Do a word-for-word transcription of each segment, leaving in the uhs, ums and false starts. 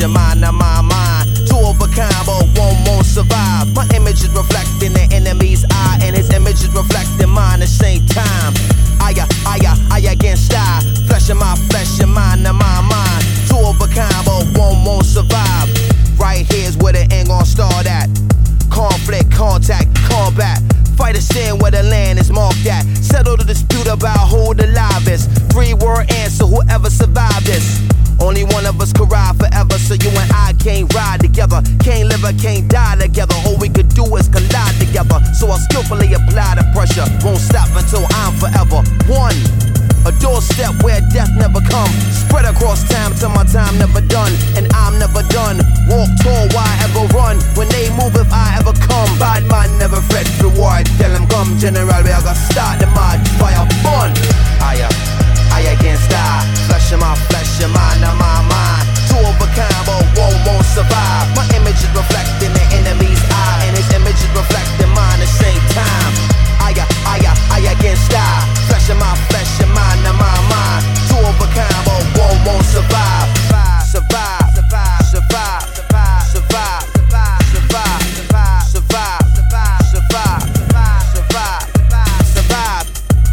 your mind, now my mind. Two of a kind, but one won't survive. My image is reflecting the enemy's eye, and his image is reflecting mine at the same time. I, I, I, I against I. Flesh in my flesh, your mind, now my mind. Two of a kind, but one won't survive. Right here's where the end gon' start at. Conflict, contact, combat. Fight a sin where the land is marked at. Settle the dispute about who the live is. Three word answer, whoever survived this. Only one of us could ride forever, so you and I can't ride together. Can't live or can't die together. All we could do is collide together. So I'll skillfully apply the pressure. Won't stop until I'm forever one. A doorstep where death never come. Spread across time till my time never done. And I'm never done. Walk tall, why ever run? When they move, if I ever come. Bad man never fret reward. Tell them come, general, we are gonna start the march. Fire fun. I, uh, I against I. Flesh in my flesh, your mind, now my mind. Two of a kind, but one won't survive. My image is reflecting the enemy's eye, and his image is reflecting mine at the same time. I, I, I against I. Flesh in my flesh, your mind, now my mind. Two of a kind, but one won't survive. Survive, survive, survive, survive, survive, survive, survive, survive, survive, survive, survive, survive, survive.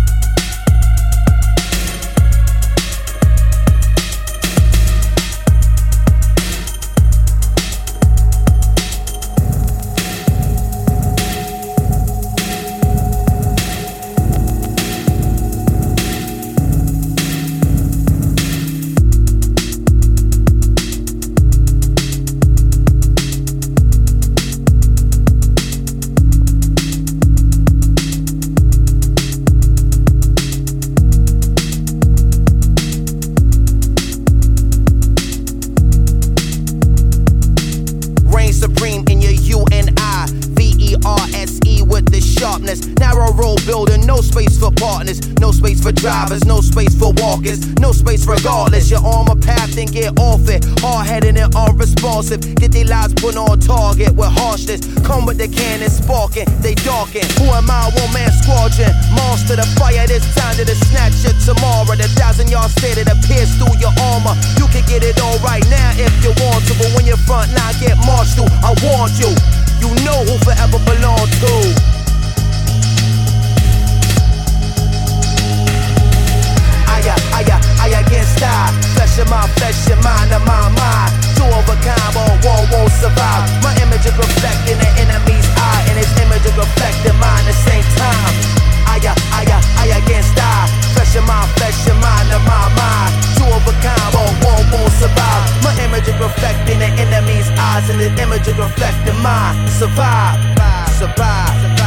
Supreme in your U and I, V E R S E with the sharpness. Narrow road building, no space for partners, no space for drivers, no space for walkers, no space regardless. You're on my path and get off it. Hard-headed and unresponsive, get their lives put on target with harshness. Come with the cannon sparking, they darken. Who am I? One man squadron, monster the fire. This time to the snatch it tomorrow. The thousand yard stay that appears through your armor. You can get it all right now if you want to, but when your front line get marched through, I warned you. You know who forever belong to. I, I, I, I against I. Flesh in my flesh, your mind, and my mind. Two of a kind, but one won't survive. My image is reflecting the enemy's eye, and his image is reflecting mine at the same time. I, I, I, I against I. Flesh in my flesh, your mind, and my mind. Two of a kind, but one won't survive. My image is reflecting the enemy's eyes, and his image is reflecting mine. Survive, survive, survive.